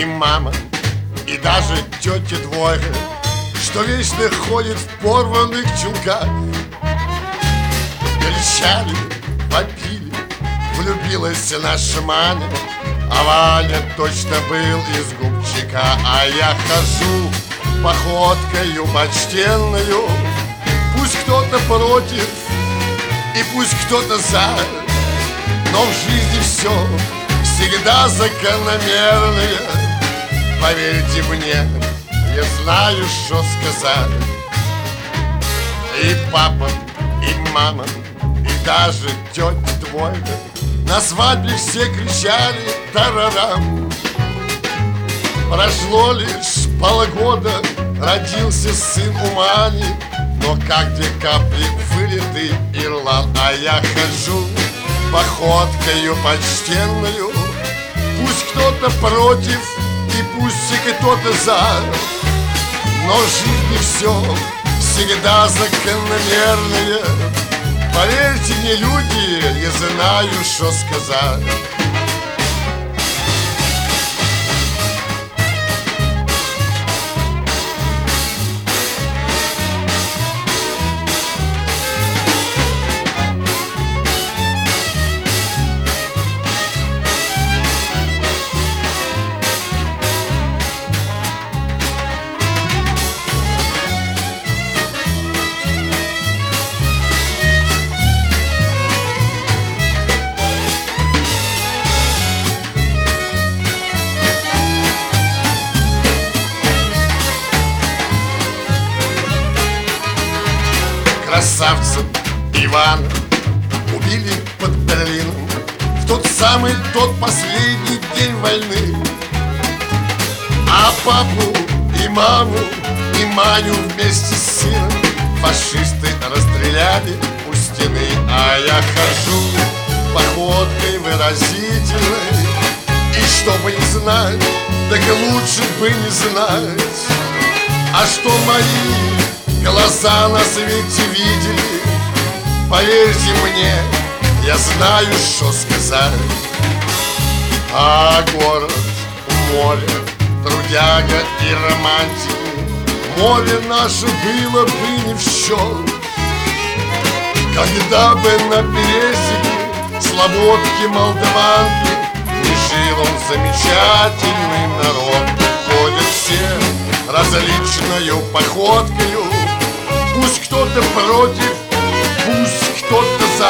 и мама, и даже тетя двое, что вечно ходит в порванных чулках. Кричали, вопили, влюбилась наша Маня, а Ваня точно был из губчика. А я хожу походкою почтенную, пусть кто-то против и пусть кто-то за, но в жизни все всегда закономерное. Поверьте мне, я знаю, что сказать. И папа, и мама, и даже тетя двое на свадьбе все кричали тарарам. Прошло лишь полгода, родился сын у Мани, но как две капли вылитый ирлан. А я хожу походкою почтенную, пусть кто-то против и пусть кто-то за, но в жизни все всегда закономерное. Поверьте мне, люди, я знаю, что сказать. Красавца Ивана убили под Берлином в тот самый, тот последний день войны. А папу и маму, и Маню вместе с сыном фашисты расстреляли у стены. А я хожу походкой выразительной, и чтобы не знать, так лучше бы не знать. А что мои глаза на свете видели, поверьте мне, я знаю, что сказать. А город у моря, трудяга и романтик, море наше было бы не в счет, когда бы на пересеке слободки молдаванки не жил он замечательный народ. Ходят все различною походкою, пусть кто-то против, пусть кто-то за.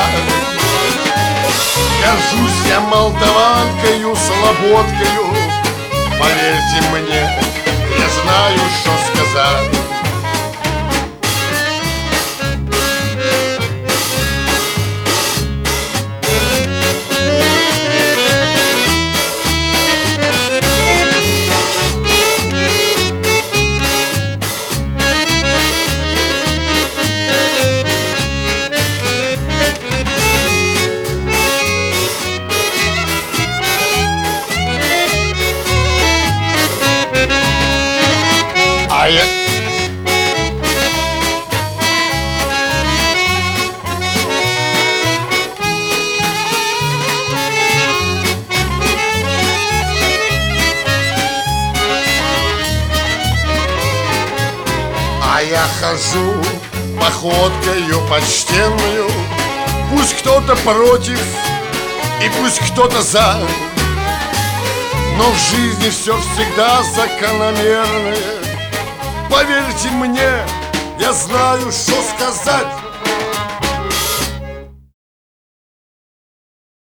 Горжусь я молдаванкою, слободкою, поверьте мне, я знаю, что сказать. А я хожу походкою почтенную, пусть кто-то против и пусть кто-то за, но в жизни все всегда закономерное. Поверьте мне, я знаю, что сказать.